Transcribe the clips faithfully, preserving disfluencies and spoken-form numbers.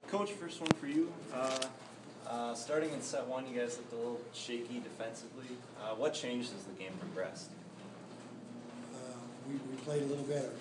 Coach, first one for you. Uh, uh, starting in set one, you guys looked a little shaky defensively. Uh, what changed as the game progressed? Uh, we, we played a little better.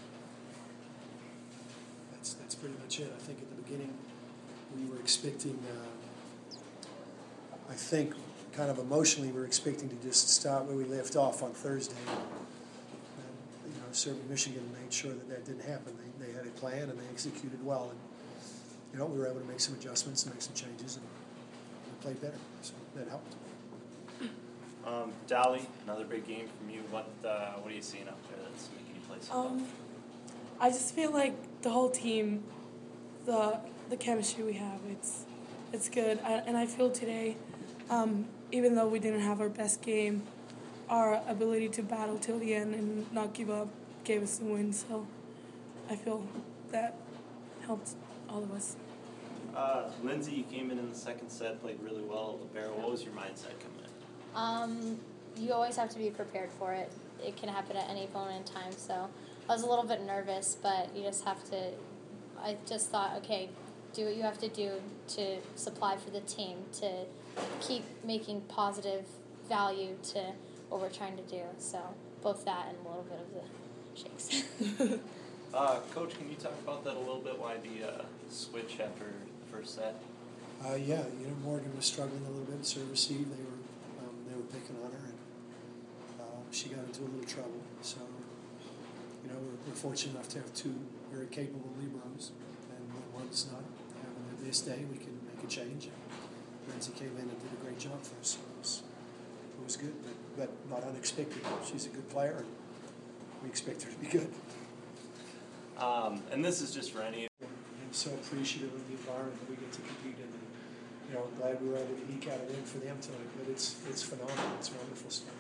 That's that's pretty much it. I think at the beginning we were expecting, uh, I think kind of emotionally we were expecting to just start where we left off on Thursday. And, you know, certainly Michigan made sure that that didn't happen. They, they had a plan and they executed well. And, you know, we were able to make some adjustments and make some changes, and we played better. So that helped. Um, Dolly, another big game from you. What uh, what are you seeing out there that's making you play so well? Um, I just feel like the whole team, the the chemistry we have, it's it's good. I, and I feel today, um, even though we didn't have our best game, our ability to battle till the end and not give up gave us the win. So I feel that helped all of us. Uh, Lindsay, you came in in the second set, played really well at libero. What was your mindset coming in? Um, you always have to be prepared for it. It can happen at any moment in time. So I was a little bit nervous, but you just have to. I just thought, okay, do what you have to do to supply for the team, to keep making positive value to what we're trying to do. So both that and a little bit of the shakes. uh, Coach, can you talk about that a little bit? Why the uh, switch after the first set? Uh, yeah, you know, Morgan was struggling a little bit, serve receive. They were um, they were picking on her, and uh, she got into a little trouble. So, you know, we're, we're fortunate enough to have two very capable liberos, and when one's not having their best day, we can make a change. And Lindsay came in and did a great job for us. So it was, it was good, but, but not unexpected. She's a good player, and we expect her to be good. Um, and this is just for any. I'm so appreciative of the environment that we get to compete in. And, you know, I'm glad we were able to eke out a win for them tonight. But it's it's phenomenal. It's wonderful stuff.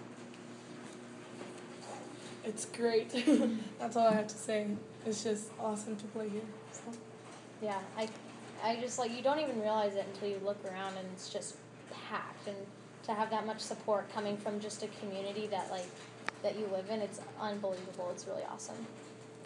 It's great. That's all I have to say. It's just awesome to play here. So. Yeah, I, I just like you don't even realize it until you look around and it's just packed, and to have that much support coming from just a community that like that you live in, it's unbelievable. It's really awesome.